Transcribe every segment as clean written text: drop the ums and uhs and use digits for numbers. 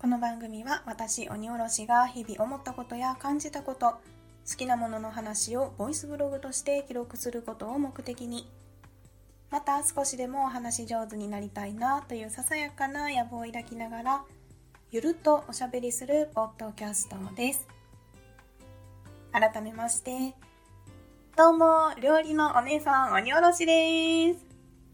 の番組は私鬼おろしが日々思ったことや感じたこと、好きなものの話をボイスブログとして記録することを目的に、また少しでもお話上手になりたいなというささやかな野望を抱きながらゆるっとおしゃべりするポッドキャストです。改めましてどうも、料理のお姉さん鬼おろしです。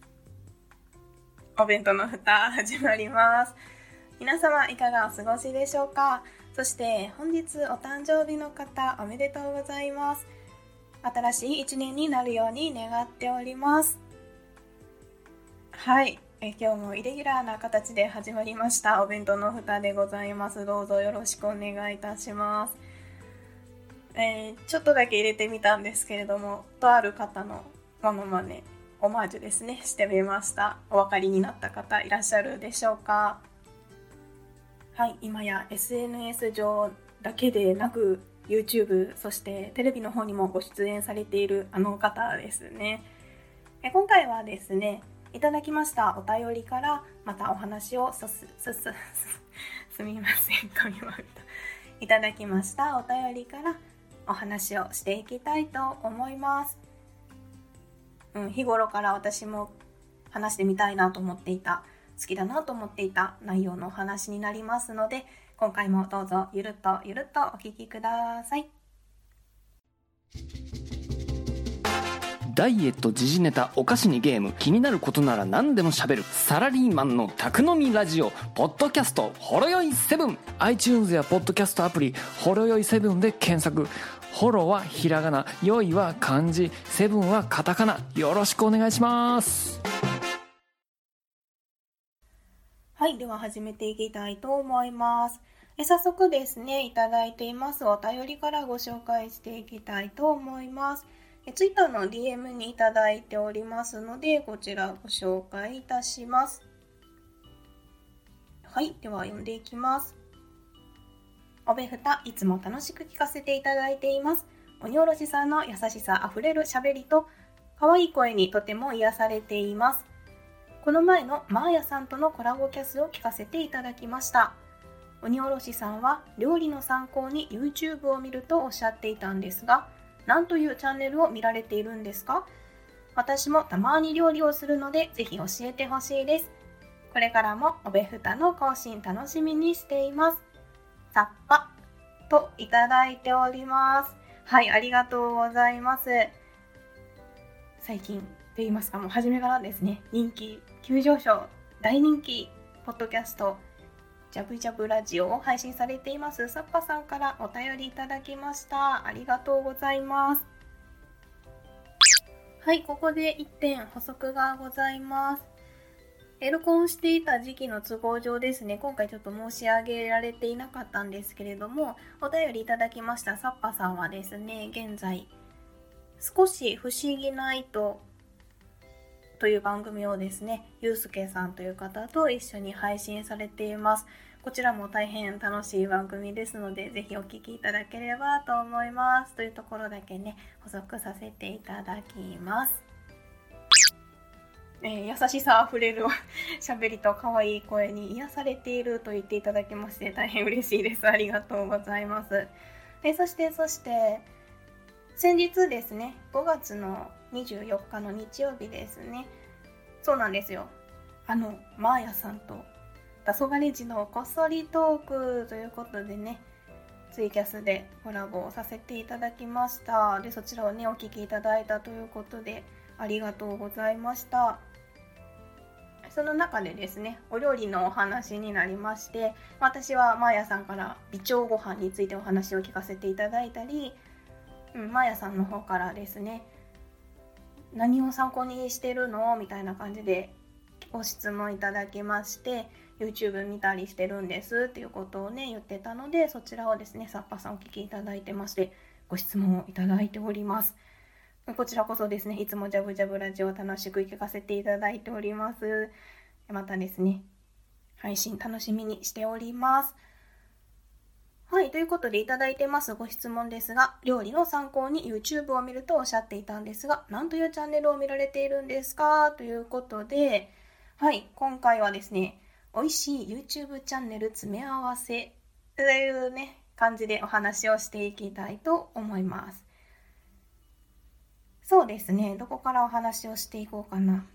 お弁当の蓋始まります。皆様いかがお過ごしでしょうか。そして本日お誕生日の方おめでとうございます。新しい一年になるように願っております。はい、今日もイレギュラーな形で始まりましたお弁当の蓋でございます。どうぞよろしくお願いいたします。ちょっとだけ入れてみたんですけれども、とある方のモノマネオマージュですね、してみました。お分かりになった方いらっしゃるでしょうか。はい、今や SNS 上だけでなく YouTube、そしてテレビの方にもご出演されているあの方ですね。今回はですね、いただきましたお便りからまたお話をすみません、噛みました。いただきましたお便りからお話をしていきたいと思います。日頃から私も話してみたいなと思っていた、好きだなと思っていた内容のお話になりますので、今回もどうぞゆるっとお聞きください。 ダイエット、時事ネタ、お菓子にゲーム、気になることなら何でも喋るサラリーマンの宅飲みラジオポッドキャストほろよい7。 iTunes やポッドキャストアプリほろよい7で検索。ホロはひらがな、よいは漢字、セブンはカタカナ。よろしくお願いします。 はい、では始めていきたいと思います。早速ですね、いただいていますお便りからご紹介していきたいと思います。Twitter の DM にいただいておりますので、こちらご紹介いたします。はい、では読んでいきます。おべふた、いつも楽しく聞かせていただいています。鬼おろしさんの優しさあふれるしゃべりと可愛い声にとても癒されています。この前のマーヤさんとのコラボキャスを聞かせていただきました。鬼おろしさんは料理の参考に YouTube を見るとおっしゃっていたんですが、何というチャンネルを見られているんですか？私もたまに料理をするのでぜひ教えてほしいです。これからもおべふたの更新楽しみにしています。さっぱといただいております。はい、ありがとうございます。最近と言いますか、もう初めからですね、人気急上昇、大人気ポッドキャストジャブジャブラジオを配信されていますさっぱさんからお便りいただきました。ありがとうございます。はい、ここで1点補足がございます。録音していた時期の都合上ですね、今回ちょっと申し上げられていなかったんですけれども、お便りいただきましたさっぱさんはですね、現在少し不思議な糸という番組をですね、ゆうすけさんという方と一緒に配信されています。こちらも大変楽しい番組ですので、ぜひお聞きいただければと思います。というところだけね、補足させていただきます。優しさあふれる喋りと可愛い声に癒されていると言っていただきまして、大変嬉しいです。ありがとうございます。そして先日ですね、5月の24日の日曜日ですね。そうなんですよ。マーヤさんと黄昏時のこっそりトークということでね、ツイキャスでコラボをさせていただきました。で、そちらをね、お聞きいただいたということで、ありがとうございました。その中でですね、お料理のお話になりまして、私はマーヤさんから美腸ご飯についてお話を聞かせていただいたり、マーヤさんの方からですね、何を参考にしてるのみたいな感じでご質問いただきまして、 YouTube 見たりしてるんですっていうことをね言ってたので、そちらをですねさっぱさんお聞きいただいてまして、ご質問をいただいております。こちらこそですね、いつもジャブジャブラジオを楽しく聞かせていただいております。またですね、配信楽しみにしております。はい、ということでいただいてますご質問ですが、料理の参考に YouTube を見るとおっしゃっていたんですが、何というチャンネルを見られているんですかということで、はい、今回はですね、 美味しい YouTube チャンネル詰め合わせというね、感じでお話をしていきたいと思います。そうですね、どこからお話をしていこうかな。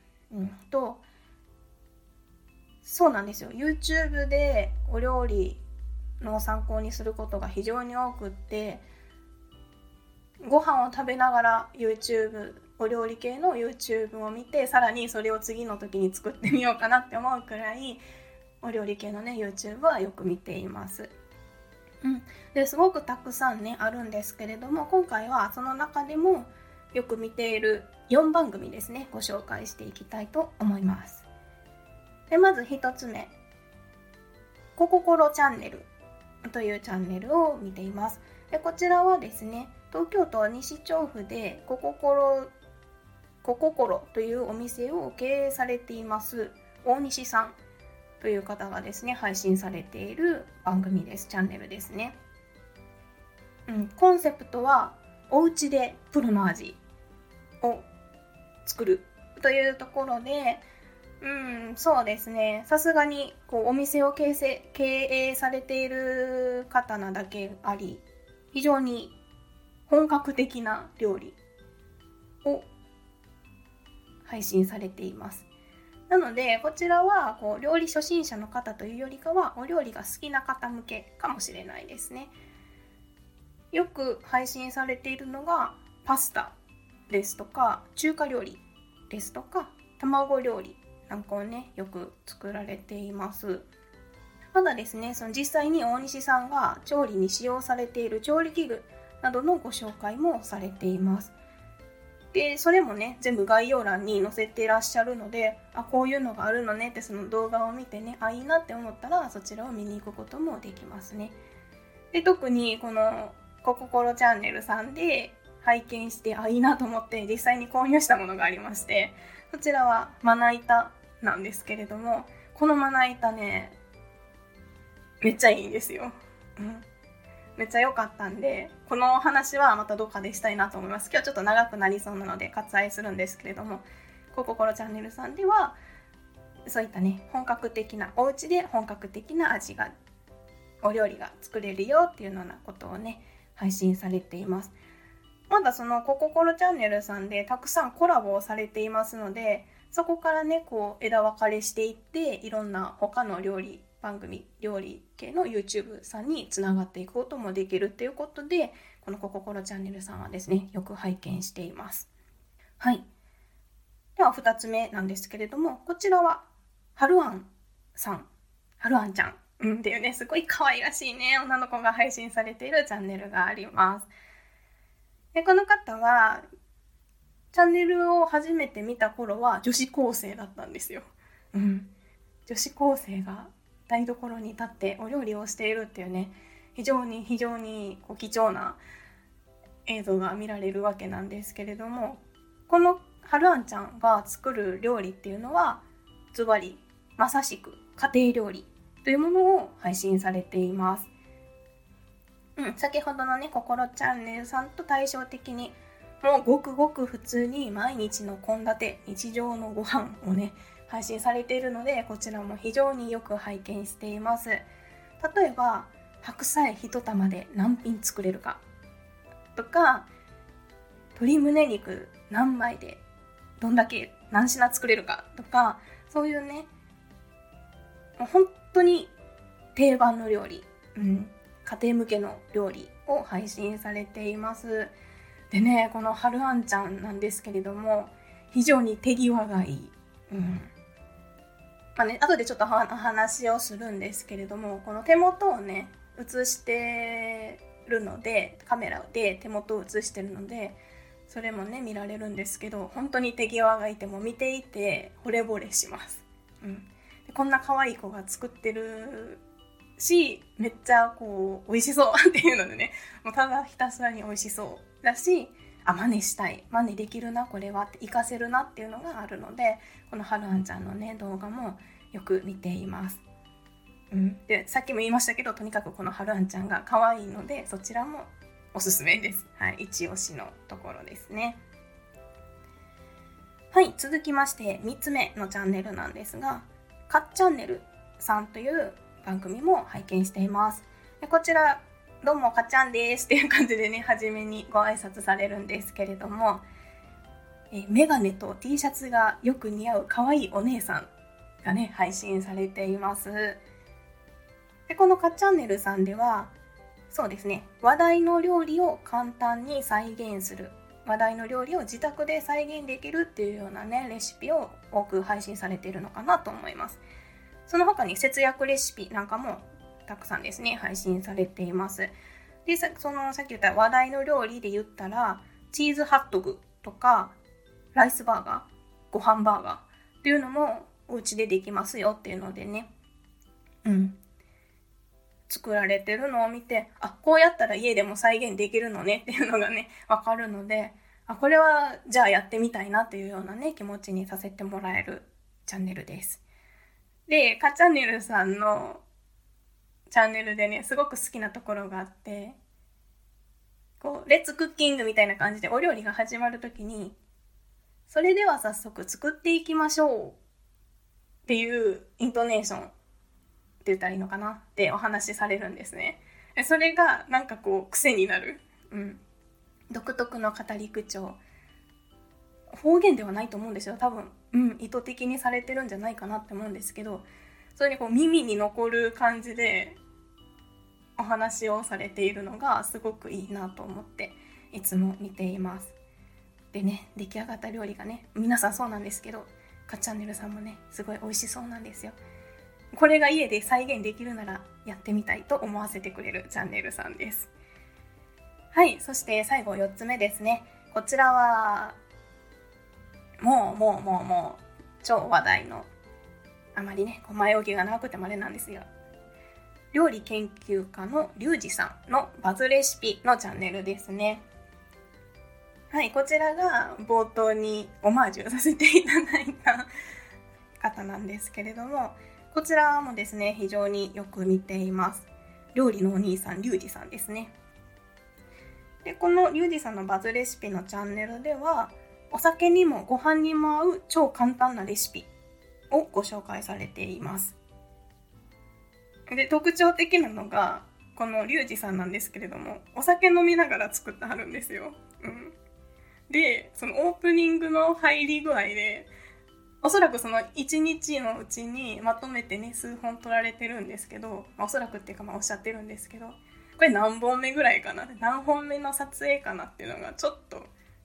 そうなんですよ。YouTube でお料理の参考にすることが非常に多くって、ご飯を食べながら YouTube、お料理系の YouTube を見て、さらにそれを次の時に作ってみようかなって思うくらい、お料理系のね YouTube はよく見ています。ですごくたくさんねあるんですけれども、今回はその中でもよく見ている4番組ですね、ご紹介していきたいと思います。でまず1つ目、コココロチャンネルというチャンネルを見ています。でこちらはですね、東京都西調布でコココロというお店を経営されています大西さんという方がですね、配信されている番組です。チャンネルですね。コンセプトはお家でプロの味を作るというところで、そうですね、さすがにお店を経営されている方なだけあり、非常に本格的な料理を配信されています。なのでこちらは料理初心者の方というよりかは、お料理が好きな方向けかもしれないですね。よく配信されているのがパスタですとか、中華料理ですとか、卵料理なんかをね、よく作られています。まだですね、その実際に大西さんが調理に使用されている調理器具などのご紹介もされています。でそれもね、全部概要欄に載せていらっしゃるので、こういうのがあるのねって、その動画を見てね、いいなって思ったらそちらを見に行くこともできますね。で特にこのコココロチャンネルさんで拝見していいなと思って実際に購入したものがありまして、こちらはまな板なんですけれども、このまな板ね、めっちゃいいんですよ。めっちゃ良かったんで、この話はまたどっかでしたいなと思います。今日ちょっと長くなりそうなので割愛するんですけれども、コココロチャンネルさんではそういったね、本格的なお家で本格的な味が、お料理が作れるよっていうようなことをね、配信されています。まだそのコココロチャンネルさんでたくさんコラボをされていますので、そこからね枝分かれしていって、いろんな他の料理番組、料理系の YouTube さんにつながっていくこともできるっていうことで、このコココロチャンネルさんはですね、よく拝見しています。はい。では2つ目なんですけれども、こちらははるあんさん、はるあんちゃんっていうね、すごい可愛らしいね女の子が配信されているチャンネルがあります。でこの方はチャンネルを初めて見た頃は女子高生だったんですよ。女子高生が台所に立ってお料理をしているっていうね、非常に貴重な映像が見られるわけなんですけれども、このはるあんちゃんが作る料理っていうのはズバリまさしく家庭料理というものを配信されています。先ほどのねココロチャンネルさんと対照的に、もうごくごく普通に毎日の献立、日常のご飯をね配信されているので、こちらも非常によく拝見しています。例えば白菜一玉で何品作れるかとか、鶏胸肉何枚でどんだけ何品作れるかとか、そういうね、本当に定番の料理、家庭向けの料理を配信されています。でね、このはるあんちゃんなんですけれども、非常に手際がいい。後でちょっと話をするんですけれども、この手元をね映してるので、カメラで手元を映してるのでそれもね見られるんですけど、本当に手際がいて、も見ていて惚れ惚れします。でこんな可愛い子が作ってるし、めっちゃ美味しそうっていうのでね、もうただひたすらに美味しそうだし、真似したい、真似できるな、これはって活かせるなっていうのがあるので、このはるあんちゃんのね動画もよく見ています。でさっきも言いましたけど、とにかくこのはるあんちゃんが可愛いので、そちらもおすすめです。一押しのところですね。続きまして3つ目のチャンネルなんですが、かっチャンネルさんという番組も拝見しています。でこちらどうもかっちゃんですっていう感じでね、初めにご挨拶されるんですけれども、メガネと T シャツがよく似合う可愛いお姉さんがね、配信されています。でこのかっチャンネルさんでは、そうですね、話題の料理を簡単に再現する、話題の料理を自宅で再現できるっていうようなね、レシピを多く配信されているのかなと思います。その他に節約レシピなんかもたくさんですね、配信されています。で、さっき言った話題の料理で言ったら、チーズハットグとか、ライスバーガー、ご飯バーガーっていうのもお家でできますよっていうのでね、作られてるのを見て、こうやったら家でも再現できるのねっていうのがね、わかるので、これはじゃあやってみたいなっていうようなね、気持ちにさせてもらえるチャンネルです。で、かチャンネルさんのチャンネルでね、すごく好きなところがあって、レッツクッキングみたいな感じでお料理が始まるときに、それでは早速作っていきましょうっていうイントネーションって言ったらいいのかなってお話しされるんですね。それがなんか癖になる。独特の語り口調。方言ではないと思うんですよ。多分、意図的にされてるんじゃないかなって思うんですけど、それに耳に残る感じでお話をされているのがすごくいいなと思っていつも見ています。でね、出来上がった料理がね、皆さんそうなんですけど、かチャンネルさんもね、すごい美味しそうなんですよ。これが家で再現できるならやってみたいと思わせてくれるチャンネルさんです。はい、そして最後4つ目ですね。こちらはもう超話題の、あまりね前置きが長くてもあれなんですよ、料理研究家のリュウジさんのバズレシピのチャンネルですね。はい、こちらが冒頭にオマージュさせていただいた方なんですけれども、こちらもですね、非常によく見ています。料理のお兄さん、リュウジさんですね。で、このリュウジさんのバズレシピのチャンネルでは、お酒にもご飯にも合う超簡単なレシピをご紹介されています。で、特徴的なのが、このリュウジさんなんですけれども、お酒飲みながら作ってはるんですよ。で、そのオープニングの入り具合で、おそらくその1日のうちにまとめてね、数本撮られてるんですけど、おそらくっていうかおっしゃってるんですけど、これ何本目ぐらいかな、何本目の撮影かなっていうのがちょっと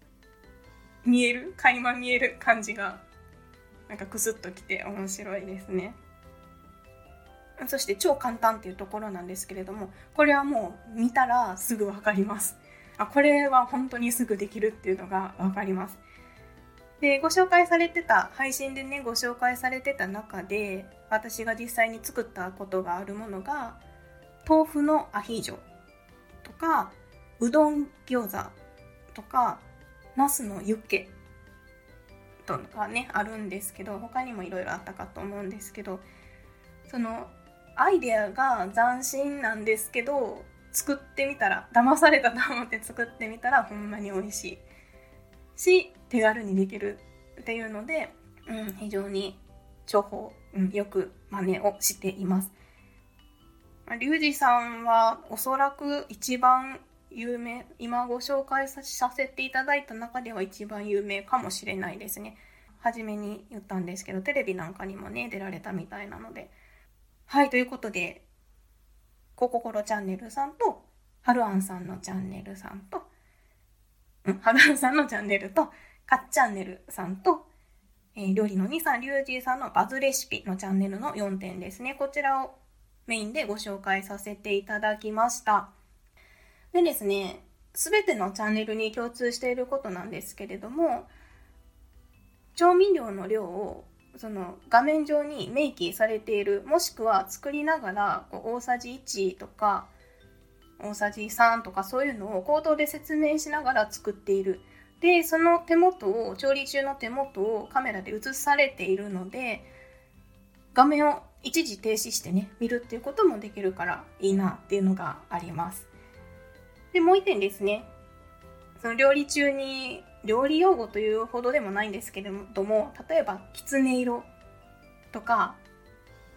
垣間見える感じがなんかクスッときて面白いですね。そして超簡単っていうところなんですけれども、これはもう見たらすぐわかります。これは本当にすぐできるっていうのがわかります。で、配信でね、ご紹介されてた中で、私が実際に作ったことがあるものが、豆腐のアヒージョとか、うどん餃子とか、ナスのユッケとかね、あるんですけど、他にもいろいろあったかと思うんですけど、そのアイデアが斬新なんですけど、作ってみたら、騙されたと思って作ってみたらほんまに美味しいし、手軽にできるっていうので、非常に重宝、よく真似をしています。リュウジさんはおそらく一番有名、今ご紹介させていただいた中では一番有名かもしれないですね。初めに言ったんですけど、テレビなんかにもね、出られたみたいなので。はい、ということで、コココロチャンネルさんと、ハルアンさんのチャンネルさんと、ハルアンさんのチャンネルと、カッチャンネルさんと、料理の兄さん、リュウジさんのバズレシピのチャンネルの4点ですね。こちらをメインでご紹介させていただきました。でですね、すべてのチャンネルに共通していることなんですけれども、調味料の量をその画面上に明記されている、もしくは作りながら大さじ1とか大さじ3とかそういうのを口頭で説明しながら作っている。で、その調理中の手元をカメラで映されているので、画面を一時停止してね、見るっていうこともできるからいいなっていうのがあります。で、もう一点ですね。その料理中に、料理用語というほどでもないんですけれども、例えばきつね色とか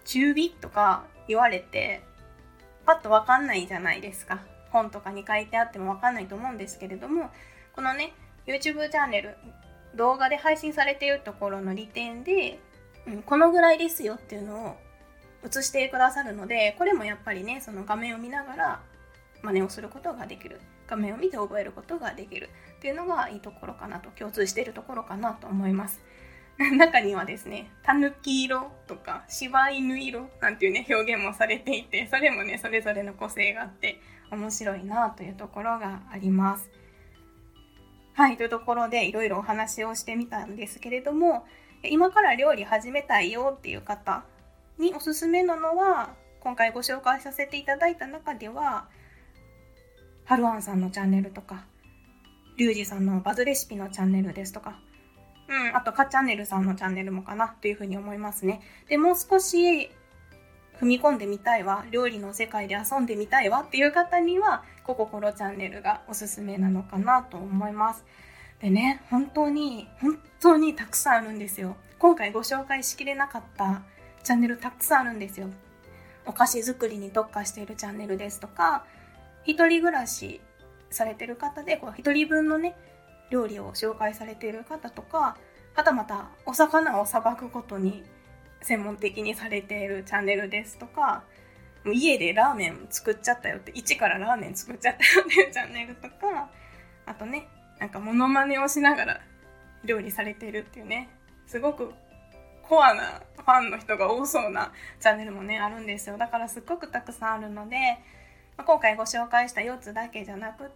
中火とか言われてパッとわかんないじゃないですか。本とかに書いてあってもわかんないと思うんですけれども、このね YouTube チャンネル、動画で配信されているところの利点で、このぐらいですよっていうのを映してくださるので、これもやっぱりね、その画面を見ながら真似をすることができる、画面を見て覚えることができるっていうのがいいところかなと、共通しているところかなと思います。中にはですね、たぬき色とか柴犬色なんていうね表現もされていて、それもねそれぞれの個性があって面白いなというところがあります。はい、というところでいろいろお話をしてみたんですけれども、今から料理始めたいよっていう方におすすめなのは、今回ご紹介させていただいた中でははるあんさんのチャンネルとか、リュウジさんのバズレシピのチャンネルですとか、あとかチャンネルさんのチャンネルもかなというふうに思いますね。で、もう少し踏み込んでみたいわ、料理の世界で遊んでみたいわっていう方にはコココロチャンネルがおすすめなのかなと思います。でね、本当にたくさんあるんですよ。今回ご紹介しきれなかったチャンネルたくさんあるんですよ。お菓子作りに特化しているチャンネルですとか、一人暮らしされている方で一人分のね料理を紹介されている方とか、はたまたお魚をさばくことに専門的にされているチャンネルですとか、もう家でラーメン作っちゃったよって、一からラーメン作っちゃったよっていうチャンネルとか、あとね、なんかモノマネをしながら料理されているっていうね、すごくコアなファンの人が多そうなチャンネルもねあるんですよ。だからすっごくたくさんあるので、今回ご紹介した4つだけじゃなくって、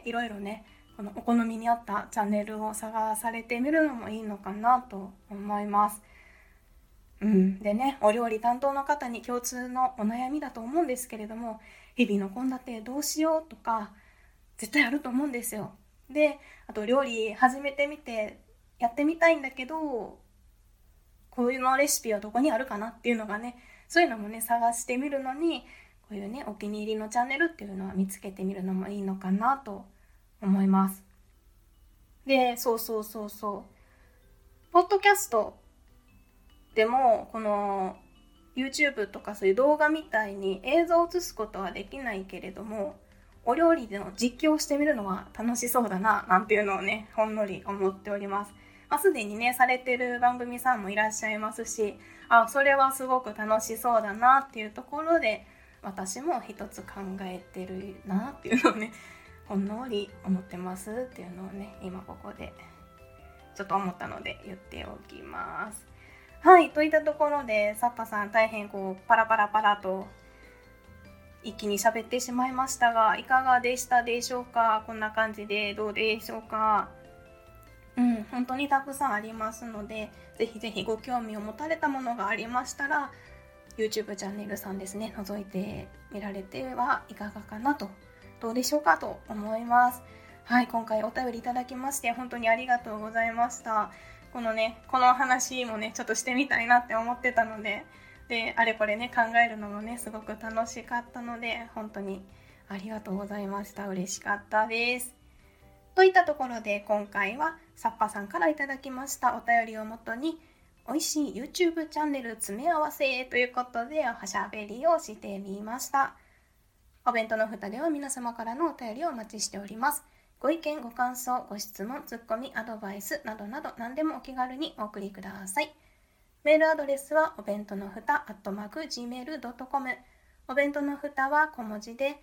いろいろねこのお好みに合ったチャンネルを探されてみるのもいいのかなと思います。でね、お料理担当の方に共通のお悩みだと思うんですけれども、日々の献立どうしようとか絶対あると思うんですよ。で、あと料理始めてみてやってみたいんだけど、こういうのレシピはどこにあるかなっていうのがね、そういうのもね探してみるのに、こういうねお気に入りのチャンネルっていうのは見つけてみるのもいいのかなと思います。で、そうポッドキャストでもこの YouTube とかそういう動画みたいに映像を映すことはできないけれども、お料理での実況をしてみるのは楽しそうだななんていうのをねほんのり思っております。すでにねされてる番組さんもいらっしゃいますし、それはすごく楽しそうだなっていうところで、私も一つ考えてるなっていうのをねほんのり思ってますっていうのをね、今ここでちょっと思ったので言っておきます。はい、といったところでサッパさん大変パラパラと一気に喋ってしまいましたが、いかがでしたでしょうか。こんな感じでどうでしょうか。本当にたくさんありますので、ぜひぜひご興味を持たれたものがありましたら YouTube チャンネルさんですね、覗いてみられてはいかがかなと、どうでしょうかと思います。はい、今回お便りいただきまして本当にありがとうございました。この話もねちょっとしてみたいなって思ってたので、あれこれね考えるのもねすごく楽しかったので、本当にありがとうございました。嬉しかったです。といったところで今回はサッパさんからいただきましたお便りをもとに、美味しい YouTube チャンネル詰め合わせということでおしゃべりをしてみました。お弁当の蓋では皆様からのお便りをお待ちしております。ご意見、ご感想、ご質問、ツッコミ、アドバイスなどなど何でもお気軽にお送りください。メールアドレスはお弁当のふた@gmail.com。お弁当のふたは小文字で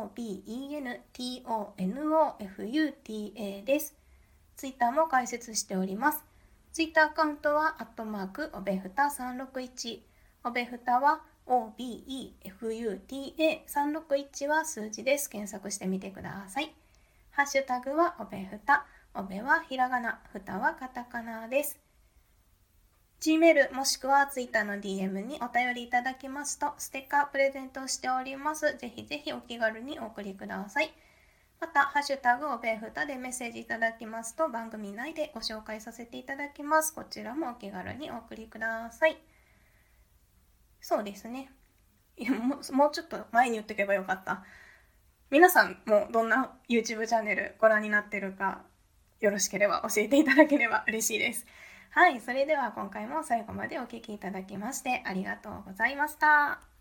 OBENTONOFUTA です。ツイッターも開設しております。ツイッターアカウントはおべふた361。おべふたは OBEFUTA361 は数字です。検索してみてください。ハッシュタグはおべふた。おべはひらがな、ふたはカタカナです。Gmail もしくは Twitter の DM にお便りいただきますとステッカープレゼントしております。ぜひぜひお気軽にお送りください。またハッシュタグおべふたでメッセージいただきますと番組内でご紹介させていただきます。こちらもお気軽にお送りください。そうですね、もうちょっと前に言っておけばよかった。皆さんもどんな YouTube チャンネルご覧になってるか、よろしければ教えていただければ嬉しいです。 はい、それでは今回も最後までお聞きいただきましてありがとうございました。